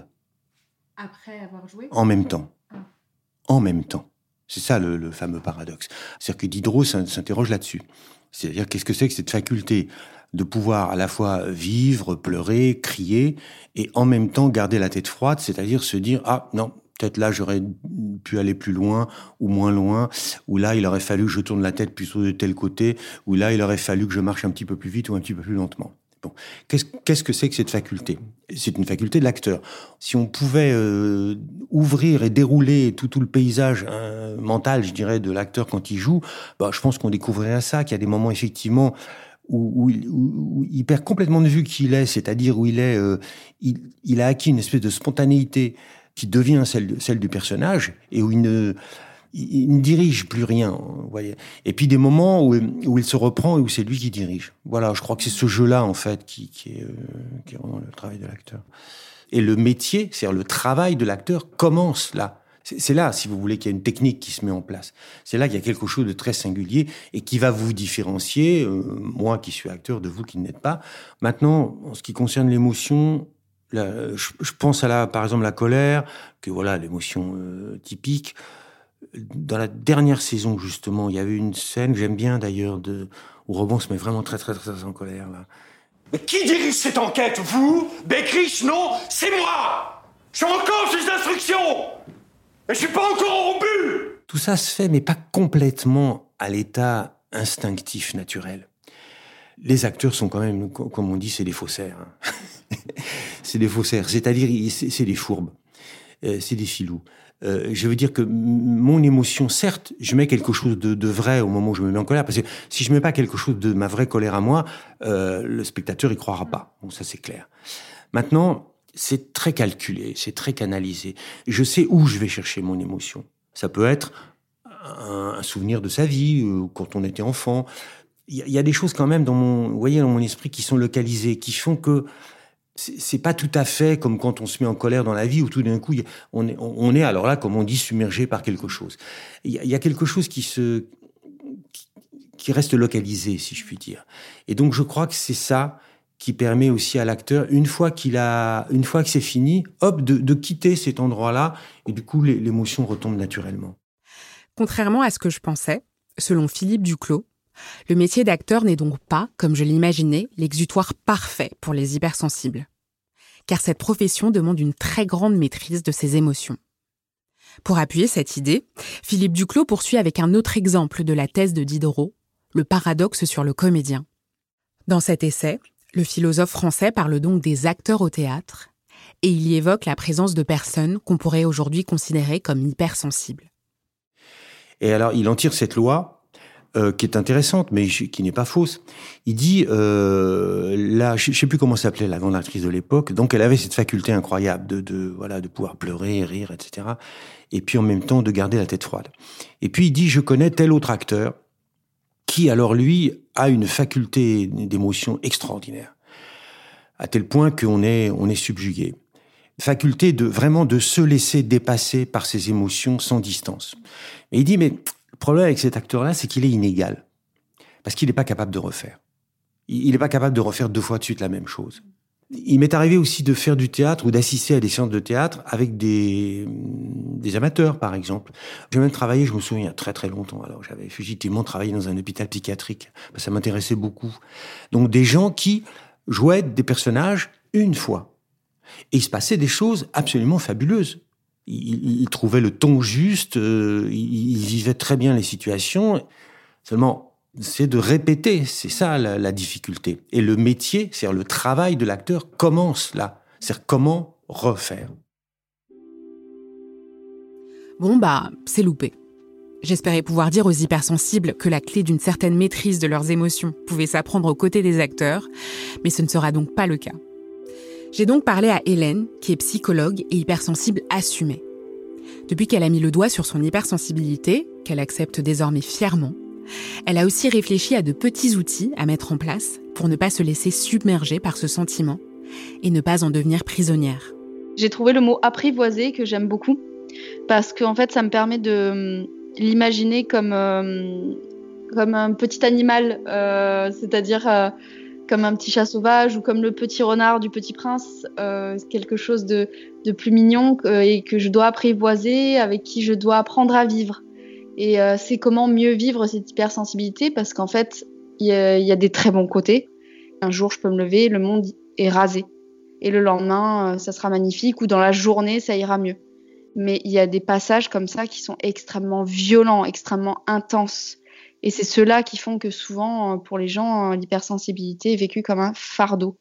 Après avoir joué ? En même temps. Ah. En même temps. C'est ça le, le fameux paradoxe. C'est-à-dire que Diderot s'interroge là-dessus. C'est-à-dire qu'est-ce que c'est que cette faculté de pouvoir à la fois vivre, pleurer, crier, et en même temps garder la tête froide, c'est-à-dire se dire « Ah, non, peut-être là, j'aurais pu aller plus loin ou moins loin, ou là, il aurait fallu que je tourne la tête plutôt de tel côté, ou là, il aurait fallu que je marche un petit peu plus vite ou un petit peu plus lentement. » Bon, qu'est-ce, qu'est-ce que c'est que cette faculté ? C'est une faculté de l'acteur. Si on pouvait euh, ouvrir et dérouler tout, tout le paysage hein, mental, je dirais, de l'acteur quand il joue, bah, je pense qu'on découvrirait ça, qu'il y a des moments, effectivement, Où, où, il, où, où il perd complètement de vue qui il est, c'est-à-dire où il est, euh, il, il a acquis une espèce de spontanéité qui devient celle, celle du personnage et où il ne, il, il ne dirige plus rien, vous voyez. Et puis des moments où, où il se reprend et où c'est lui qui dirige. Voilà, je crois que c'est ce jeu-là en fait qui, qui est, euh, qui est vraiment le travail de l'acteur. Et le métier, c'est-à-dire le travail de l'acteur, commence là. C'est là, si vous voulez, qu'il y a une technique qui se met en place. C'est là qu'il y a quelque chose de très singulier et qui va vous différencier, euh, moi qui suis acteur, de vous qui ne l'êtes pas. Maintenant, en ce qui concerne l'émotion, la, je, je pense à la, par exemple, la colère, que voilà, l'émotion euh, typique. Dans la dernière saison, justement, il y avait une scène que j'aime bien d'ailleurs, de, où Roban se met vraiment très, très, très en colère, là. Mais qui dirige cette enquête, vous ? Beckrich, non, c'est moi ! Je suis encore sous instruction ! Et je suis pas encore au but ! Tout ça se fait, mais pas complètement à l'état instinctif, naturel. Les acteurs sont quand même, comme on dit, c'est des faussaires. Hein. C'est des faussaires, c'est-à-dire c'est, c'est des fourbes, euh, c'est des filous. Euh, je veux dire que mon émotion, certes, je mets quelque chose de, de vrai au moment où je me mets en colère, parce que si je mets pas quelque chose de ma vraie colère à moi, euh, le spectateur y croira pas. Bon, ça c'est clair. Maintenant, c'est très calculé, c'est très canalisé. Je sais où je vais chercher mon émotion. Ça peut être un, un souvenir de sa vie, euh, quand on était enfant. Il y, y a des choses quand même dans mon, vous voyez, dans mon esprit qui sont localisées, qui font que c'est, c'est pas tout à fait comme quand on se met en colère dans la vie, où tout d'un coup, on est, on est alors là, comme on dit, submergé par quelque chose. Il y, y a quelque chose qui se, qui, qui reste localisé, si je puis dire. Et donc, je crois que c'est ça qui permet aussi à l'acteur, une fois qu'il a, une fois que c'est fini, hop, de, de quitter cet endroit-là, et du coup, l'émotion retombe naturellement. Contrairement à ce que je pensais, selon Philippe Duclos, le métier d'acteur n'est donc pas, comme je l'imaginais, l'exutoire parfait pour les hypersensibles. car cette profession demande une très grande maîtrise de ses émotions. Pour appuyer cette idée, Philippe Duclos poursuit avec un autre exemple de la thèse de Diderot, le paradoxe sur le comédien. Dans cet essai, le philosophe français parle donc des acteurs au théâtre, et il y évoque la présence de personnes qu'on pourrait aujourd'hui considérer comme hypersensibles. Et alors, il en tire cette loi, euh, qui est intéressante, mais qui n'est pas fausse. Il dit, euh, là, je ne sais plus comment s'appelait la grande actrice de l'époque, donc elle avait cette faculté incroyable de, de, voilà, de pouvoir pleurer, rire, et cetera, et puis en même temps de garder la tête froide. Et puis il dit, je connais tel autre acteur, qui alors lui a une faculté d'émotion extraordinaire, à tel point qu'on est, on est subjugué. Faculté de vraiment de se laisser dépasser par ses émotions sans distance. Et il dit, mais le problème avec cet acteur-là, c'est qu'il est inégal. Parce qu'il n'est pas capable de refaire. Il n'est pas capable de refaire deux fois de suite la même chose. Il m'est arrivé aussi de faire du théâtre ou d'assister à des séances de théâtre avec des, des amateurs, par exemple. J'ai même travaillé, je me souviens, il y a très très longtemps. Alors, j'avais fugitivement travaillé dans un hôpital psychiatrique. Ça m'intéressait beaucoup. Donc, des gens qui jouaient des personnages une fois. Et il se passait des choses absolument fabuleuses. Il, il trouvait le ton juste, euh, il, il vivait très bien les situations. Seulement, c'est de répéter, c'est ça la, la difficulté. Et le métier, c'est-à-dire le travail de l'acteur, commence là. C'est-à-dire comment refaire. Bon bah, c'est loupé. J'espérais pouvoir dire aux hypersensibles que la clé d'une certaine maîtrise de leurs émotions pouvait s'apprendre aux côtés des acteurs, mais ce ne sera donc pas le cas. J'ai donc parlé à Hélène, qui est psychologue et hypersensible assumée. Depuis qu'elle a mis le doigt sur son hypersensibilité, qu'elle accepte désormais fièrement, elle a aussi réfléchi à de petits outils à mettre en place pour ne pas se laisser submerger par ce sentiment et ne pas en devenir prisonnière. J'ai trouvé le mot apprivoiser que j'aime beaucoup parce qu'en fait, ça me permet de l'imaginer comme, euh, comme un petit animal, euh, c'est-à-dire... Euh, comme un petit chat sauvage ou comme le petit renard du Petit Prince, euh, quelque chose de, de plus mignon euh, et que je dois apprivoiser, avec qui je dois apprendre à vivre. Et euh, c'est comment mieux vivre cette hypersensibilité, parce qu'en fait, il y, y a des très bons côtés. Un jour, je peux me lever, le monde est rasé. Et le lendemain, euh, ça sera magnifique, ou dans la journée, ça ira mieux. Mais il y a des passages comme ça qui sont extrêmement violents, extrêmement intenses. Et c'est ceux-là qui font que souvent, pour les gens, l'hypersensibilité est vécue comme un fardeau.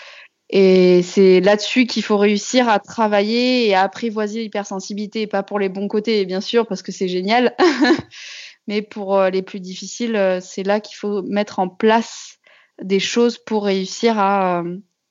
Et c'est là-dessus qu'il faut réussir à travailler et à apprivoiser l'hypersensibilité. Pas pour les bons côtés, bien sûr, parce que c'est génial. Mais pour les plus difficiles, c'est là qu'il faut mettre en place des choses pour réussir à,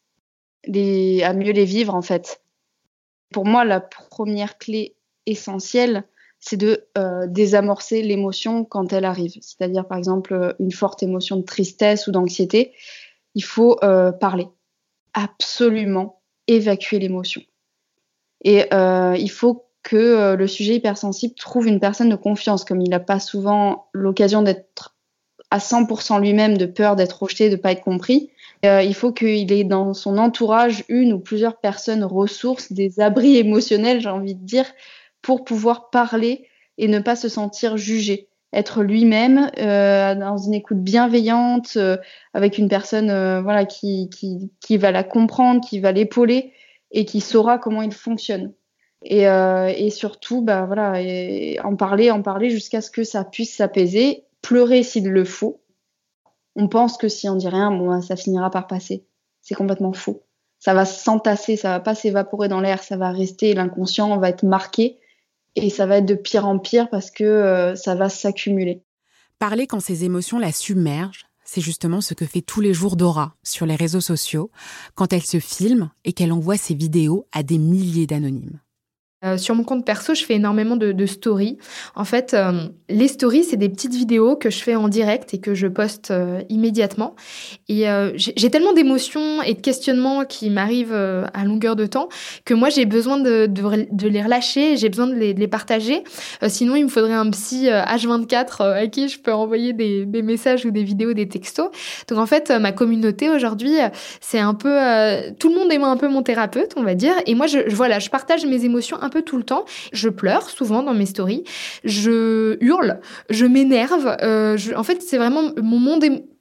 les, à mieux les vivre, en fait. Pour moi, la première clé essentielle, c'est de euh, désamorcer l'émotion quand elle arrive. C'est-à-dire, par exemple, une forte émotion de tristesse ou d'anxiété. Il faut euh, parler. Absolument évacuer l'émotion. Et euh, il faut que euh, le sujet hypersensible trouve une personne de confiance, comme il n'a pas souvent l'occasion d'être à cent pour cent lui-même, de peur d'être rejeté, de ne pas être compris. Euh, il faut qu'il ait dans son entourage une ou plusieurs personnes ressources, des abris émotionnels, j'ai envie de dire, pour pouvoir parler et ne pas se sentir jugé. Être lui-même euh, dans une écoute bienveillante, euh, avec une personne euh, voilà, qui, qui, qui va la comprendre, qui va l'épauler et qui saura comment il fonctionne. Et, euh, et surtout, bah, voilà, et en parler, en parler jusqu'à ce que ça puisse s'apaiser, pleurer s'il le faut. On pense que si on dit rien, bon, ça finira par passer. C'est complètement faux. Ça va s'entasser, ça va pas s'évaporer dans l'air, ça va rester, l'inconscient va être marqué. Et ça va être de pire en pire parce que euh, ça va s'accumuler. Parler quand ses émotions la submergent, c'est justement ce que fait tous les jours Dora sur les réseaux sociaux, quand elle se filme et qu'elle envoie ses vidéos à des milliers d'anonymes. Euh, sur mon compte perso, je fais énormément de, de stories. En fait, euh, les stories, c'est des petites vidéos que je fais en direct et que je poste euh, immédiatement. Et euh, j'ai, j'ai tellement d'émotions et de questionnements qui m'arrivent euh, à longueur de temps que moi, j'ai besoin de, de, de les relâcher, j'ai besoin de les, de les partager. Euh, sinon, il me faudrait un psy euh, H vingt-quatre euh, à qui je peux envoyer des, des messages ou des vidéos, des textos. Donc en fait, euh, ma communauté aujourd'hui, euh, c'est un peu... Euh, tout le monde est un peu mon thérapeute, on va dire. Et moi, je, je, voilà, je partage mes émotions un peu tout le temps. Je pleure souvent dans mes stories. Je hurle, je m'énerve. Euh, je, en fait, c'est vraiment mon monde, é-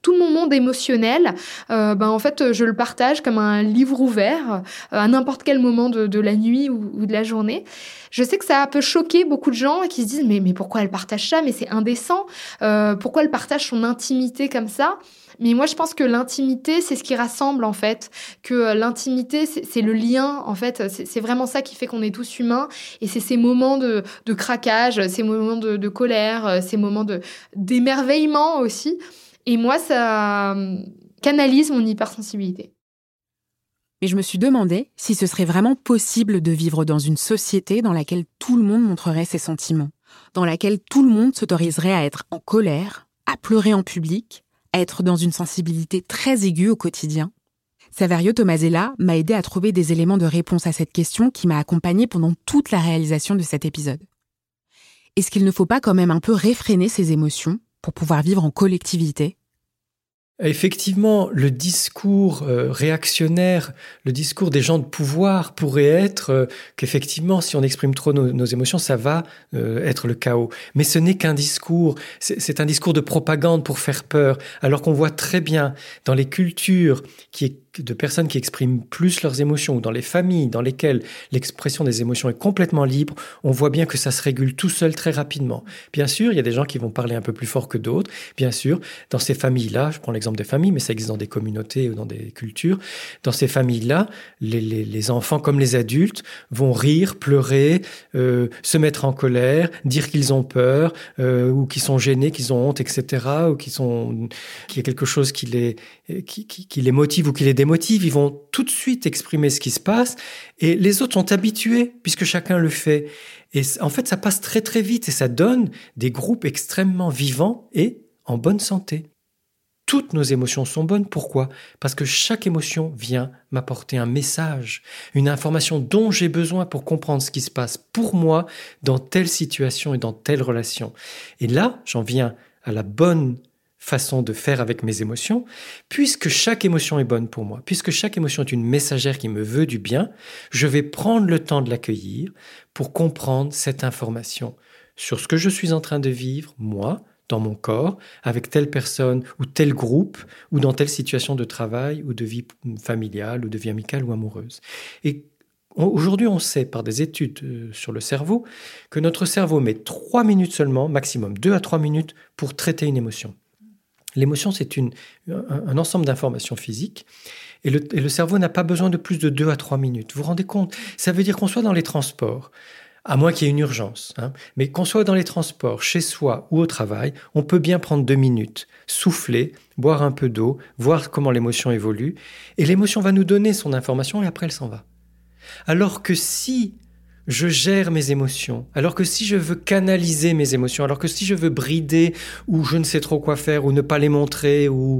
tout mon monde émotionnel, euh, ben, en fait, je le partage comme un livre ouvert euh, à n'importe quel moment de, de la nuit ou, ou de la journée. Je sais que ça peut choquer beaucoup de gens qui se disent mais, mais pourquoi elle partage ça ? Mais c'est indécent. Euh, pourquoi elle partage son intimité comme ça ? Mais moi, je pense que l'intimité, c'est ce qui rassemble, en fait. Que l'intimité, c'est, c'est le lien, en fait. C'est, c'est vraiment ça qui fait qu'on est tous humains. Et c'est ces moments de, de craquage, ces moments de, de colère, ces moments de, d'émerveillement aussi. Et moi, ça canalise mon hypersensibilité. Mais je me suis demandé si ce serait vraiment possible de vivre dans une société dans laquelle tout le monde montrerait ses sentiments, dans laquelle tout le monde s'autoriserait à être en colère, à pleurer en public, à être dans une sensibilité très aiguë au quotidien. Saverio Tomasella m'a aidé à trouver des éléments de réponse à cette question qui m'a accompagnée pendant toute la réalisation de cet épisode. Est-ce qu'il ne faut pas quand même un peu réfréner ses émotions pour pouvoir vivre en collectivité ? Effectivement, le discours euh, réactionnaire, le discours des gens de pouvoir pourrait être euh, qu'effectivement, si on exprime trop nos, nos émotions, ça va euh, être le chaos. Mais ce n'est qu'un discours, c'est, c'est un discours de propagande pour faire peur, alors qu'on voit très bien dans les cultures qui est de personnes qui expriment plus leurs émotions ou dans les familles dans lesquelles l'expression des émotions est complètement libre, on voit bien que ça se régule tout seul très rapidement. Bien sûr, il y a des gens qui vont parler un peu plus fort que d'autres. Bien sûr, dans ces familles-là, je prends l'exemple des familles, mais ça existe dans des communautés ou dans des cultures, dans ces familles-là, les, les, les enfants comme les adultes vont rire, pleurer, euh, se mettre en colère, dire qu'ils ont peur euh, ou qu'ils sont gênés, qu'ils ont honte, et cetera, ou qu'ils sont, qu'il y a quelque chose qui les, qui, qui, qui les motive ou qui les démotive. Motifs, ils vont tout de suite exprimer ce qui se passe et les autres sont habitués puisque chacun le fait. Et en fait, ça passe très très vite et ça donne des groupes extrêmement vivants et en bonne santé. Toutes nos émotions sont bonnes. Pourquoi ? Parce que chaque émotion vient m'apporter un message, une information dont j'ai besoin pour comprendre ce qui se passe pour moi dans telle situation et dans telle relation. Et là, j'en viens à la bonne façon de faire avec mes émotions, puisque chaque émotion est bonne pour moi, puisque chaque émotion est une messagère qui me veut du bien, je vais prendre le temps de l'accueillir pour comprendre cette information sur ce que je suis en train de vivre, moi, dans mon corps, avec telle personne ou tel groupe, ou dans telle situation de travail ou de vie familiale ou de vie amicale ou amoureuse. Et aujourd'hui, on sait par des études sur le cerveau que notre cerveau met trois minutes seulement, maximum deux à trois minutes, pour traiter une émotion. L'émotion, c'est une, un, un ensemble d'informations physiques et le, et le cerveau n'a pas besoin de plus de deux à trois minutes. Vous vous rendez compte ? Ça veut dire qu'on soit dans les transports, à moins qu'il y ait une urgence, hein, mais qu'on soit dans les transports, chez soi ou au travail, on peut bien prendre deux minutes, souffler, boire un peu d'eau, voir comment l'émotion évolue et l'émotion va nous donner son information et après elle s'en va. Alors que si je gère mes émotions, alors que si je veux canaliser mes émotions, alors que si je veux brider ou je ne sais trop quoi faire ou ne pas les montrer ou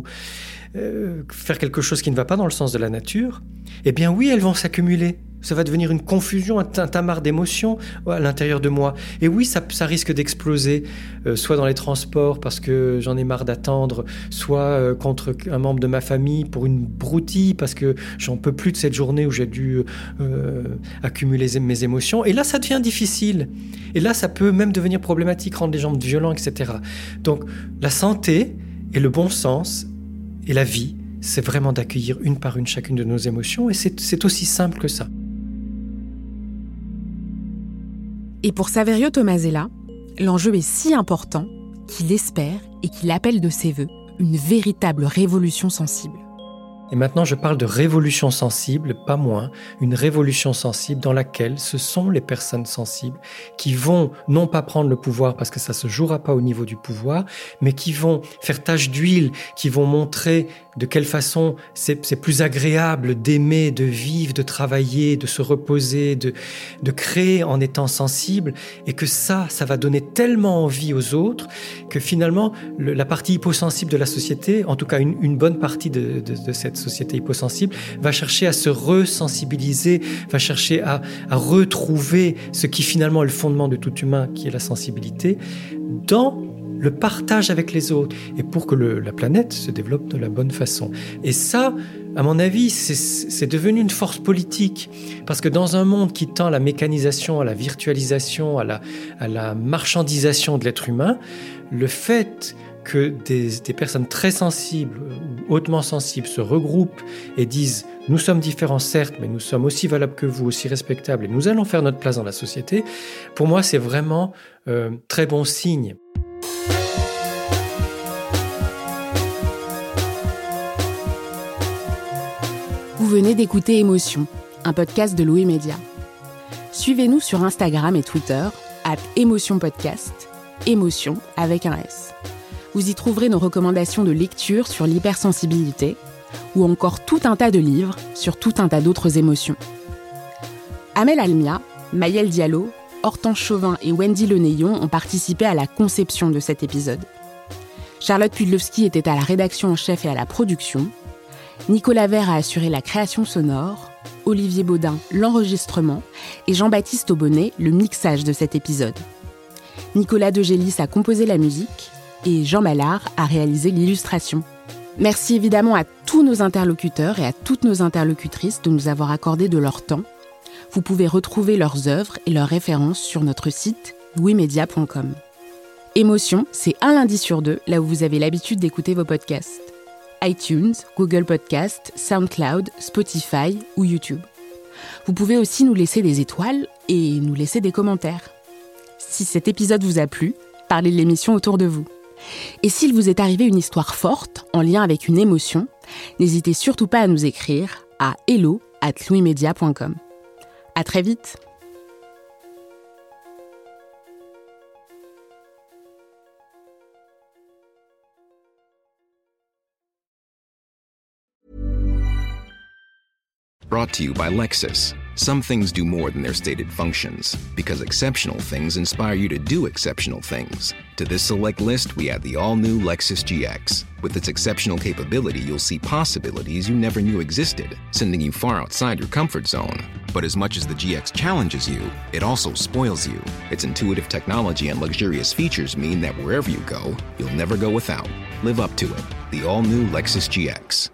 euh, faire quelque chose qui ne va pas dans le sens de la nature, eh bien oui, elles vont s'accumuler. Ça va devenir une confusion, un tintamarre d'émotions à l'intérieur de moi. Et oui, ça, ça risque d'exploser, euh, soit dans les transports parce que j'en ai marre d'attendre, soit euh, contre un membre de ma famille pour une broutille parce que j'en peux plus de cette journée où j'ai dû euh, accumuler mes émotions. Et là, ça devient difficile. Et là, ça peut même devenir problématique, rendre les gens violents, et cetera. Donc, la santé et le bon sens et la vie, c'est vraiment d'accueillir une par une chacune de nos émotions. Et c'est, c'est aussi simple que ça. Et pour Saverio Tomasella, l'enjeu est si important qu'il espère et qu'il appelle de ses vœux une véritable révolution sensible. Et maintenant, je parle de révolution sensible, pas moins, une révolution sensible dans laquelle ce sont les personnes sensibles qui vont non pas prendre le pouvoir parce que ça se jouera pas au niveau du pouvoir, mais qui vont faire tache d'huile, qui vont montrer de quelle façon c'est, c'est plus agréable d'aimer, de vivre, de travailler, de se reposer, de, de créer en étant sensible, et que ça, ça va donner tellement envie aux autres que finalement, le, la partie hyposensible de la société, en tout cas une, une bonne partie de, de, de cette société hyposensible, va chercher à se resensibiliser, va chercher à, à retrouver ce qui finalement est le fondement de tout humain, qui est la sensibilité, dans le partage avec les autres, et pour que le, la planète se développe de la bonne façon. Et ça, à mon avis, c'est, c'est devenu une force politique, parce que dans un monde qui tend à la mécanisation, à la virtualisation, à la, à la marchandisation de l'être humain, le fait que des, des personnes très sensibles ou hautement sensibles se regroupent et disent « nous sommes différents certes, mais nous sommes aussi valables que vous, aussi respectables et nous allons faire notre place dans la société », pour moi c'est vraiment euh, très bon signe. Vous venez d'écouter Émotion, un podcast de Louis Média. Suivez-nous sur Instagram et Twitter, at Émotion Podcast, Émotion avec un S. Vous y trouverez nos recommandations de lecture sur l'hypersensibilité ou encore tout un tas de livres sur tout un tas d'autres émotions. Amel Almia, Maëlle Diallo, Hortense Chauvin et Wendy Lenéillon ont participé à la conception de cet épisode. Charlotte Pudlowski était à la rédaction en chef et à la production. Nicolas Vert a assuré la création sonore, Olivier Baudin l'enregistrement et Jean-Baptiste Aubonnet le mixage de cet épisode. Nicolas Degélis a composé la musique et Jean Mallard a réalisé l'illustration. Merci évidemment à tous nos interlocuteurs et à toutes nos interlocutrices de nous avoir accordé de leur temps. Vous pouvez retrouver leurs œuvres et leurs références sur notre site louis media point com. Émotion, c'est un lundi sur deux, là où vous avez l'habitude d'écouter vos podcasts. iTunes, Google Podcast, SoundCloud, Spotify ou YouTube. Vous pouvez aussi nous laisser des étoiles et nous laisser des commentaires. Si cet épisode vous a plu, parlez de l'émission autour de vous. Et s'il vous est arrivé une histoire forte en lien avec une émotion, n'hésitez surtout pas à nous écrire à hello arobase louis media point com. À très vite. Brought to you by Lexus. Some things do more than their stated functions, because exceptional things inspire you to do exceptional things. To this select list, we add the all-new Lexus G X. With its exceptional capability, you'll see possibilities you never knew existed, sending you far outside your comfort zone. But as much as the G X challenges you, it also spoils you. Its intuitive technology and luxurious features mean that wherever you go, you'll never go without. Live up to it. The all-new Lexus G X.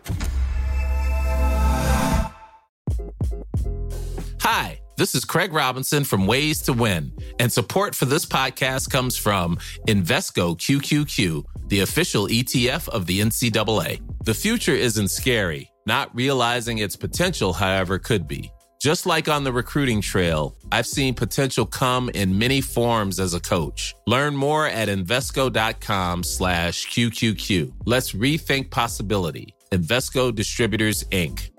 Hi, this is Craig Robinson from Ways to Win, and support for this podcast comes from Invesco Q Q Q, the official E T F of the N C double A. The future isn't scary. Not realizing its potential, however, could be. Just like on the recruiting trail, I've seen potential come in many forms as a coach. Learn more at Invesco.com slash QQQ. Let's rethink possibility. Invesco Distributors, Incorporated.